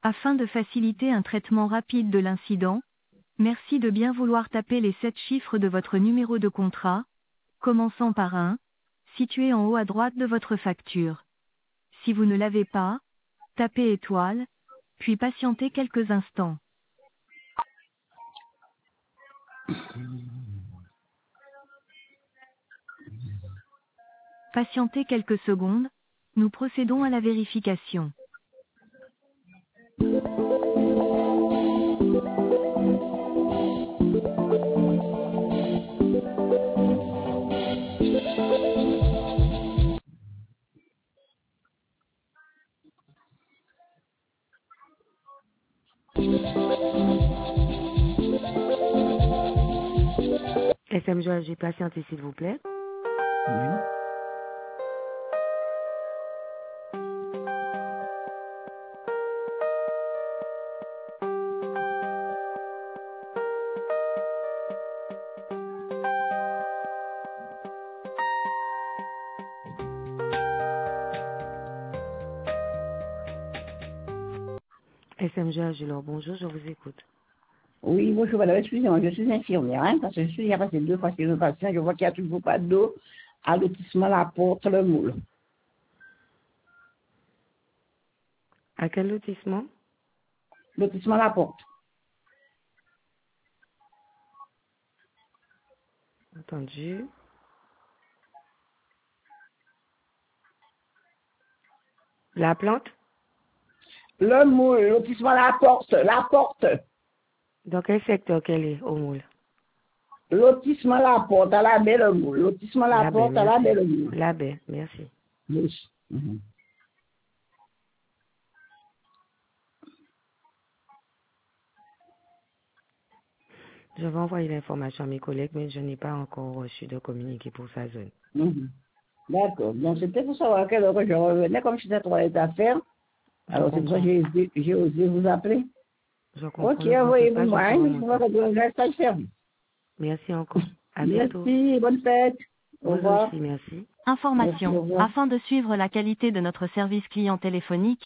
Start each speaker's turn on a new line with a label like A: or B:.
A: Afin de faciliter un traitement rapide de l'incident, merci de bien vouloir taper les 7 chiffres de votre numéro de contrat, commençant par 1, situé en haut à droite de votre facture. Si vous ne l'avez pas, tapez étoile, puis patientez quelques instants. Patientez quelques secondes, nous procédons à la vérification.
B: SM Joël, j'ai patienté s'il vous plaît.
C: Oui.
B: SM Joël, bonjour, je vous écoute.
C: Oui, bonjour madame, excusez-moi, je suis infirmière, hein, parce que je suis il y a passé 2 fois chez le patient, je vois qu'il n'y a toujours pas d'eau à lotissement La Porte, le moule.
B: À quel lotissement?
C: Lotissement La Porte.
B: Entendu. La plante?
C: Le moule, lotissement La Porte, La Porte.
B: Dans quel secteur qu'elle est, au moule?
C: Lotissement La Porte, à la baie le moule. Lotissement La
B: baie,
C: Porte, à la
B: merci.
C: baie le moule.
B: La baie, merci.
C: Oui. Mhm.
B: Je vais envoyer l'information à mes collègues, mais je n'ai pas encore reçu de communiqué pour sa zone.
C: Mhm. D'accord. Donc c'était pour savoir à quelle heure je revenais, comme je suis dans les affaires. Alors c'est pour ça que j'ai osé vous appeler.
B: Je
C: Ok,
B: comprends, ne vous en faites pas,
C: envoyez-moi,
B: je
C: hein,
B: ferai
C: je
B: mon
C: vous
B: temps.
C: redonne un stage servi.
B: Merci encore. À bientôt.
C: Merci, bonne fête. Au
B: Vous
C: revoir.
B: aussi, merci.
C: Merci, au
A: Information.
C: revoir.
A: Afin de suivre la qualité de notre service client téléphonique,